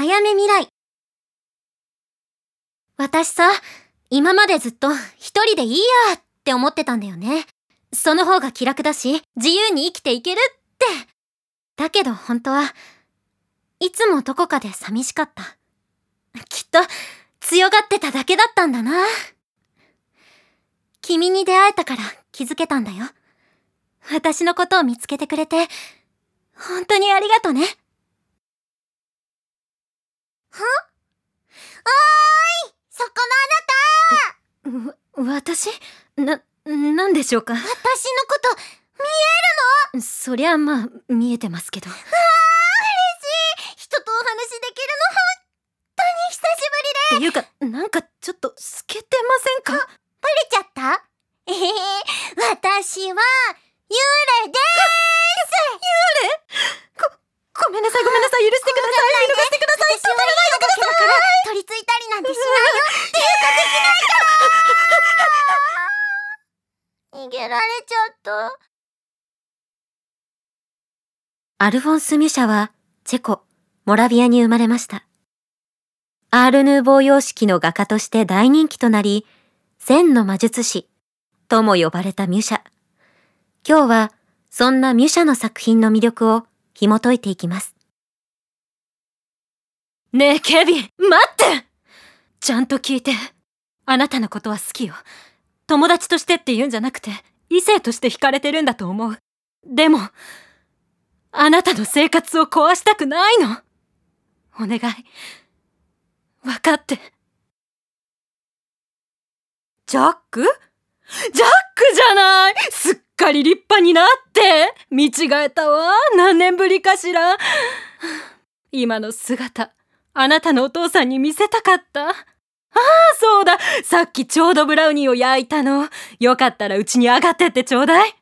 あやめ未来。私さ、今までずっと一人でいいやって思ってたんだよね。その方が気楽だし、自由に生きていけるって。だけど本当はいつもどこかで寂しかった。きっと強がってただけだったんだな。君に出会えたから気づけたんだよ。私のことを見つけてくれて、本当にありがとね。は？おーい！そこのあなた！私？なんでしょうか？私のこと見えるの？そりゃまあ見えてますけど。嬉しい！人とお話できるの本当に久しぶりで。っていうか、なんかちょっと透けてませんか？バレちゃった？私は幽霊でーす！幽霊？ごめんなさい、許してください、許してください、私はいいだけだから取り付いたりなんてしないよっていうかできないから逃げられちゃった。アルフォンス・ミュシャはチェコ、モラビアに生まれました。アール・ヌーボー様式の画家として大人気となり、千の魔術師とも呼ばれたミュシャ。今日はそんなミュシャの作品の魅力を紐解いていきます。ねえケビン、待って！ちゃんと聞いて。あなたのことは好きよ。友達としてって言うんじゃなくて、異性として惹かれてるんだと思う。でも、あなたの生活を壊したくないの。お願い。分かって。ジャックじゃない！すっかり立派になって見違えたわ。何年ぶりかしら。今の姿、あなたのお父さんに見せたかった。ああ、そうだ。さっきちょうどブラウニーを焼いたの。よかったらうちに上がってってちょうだい。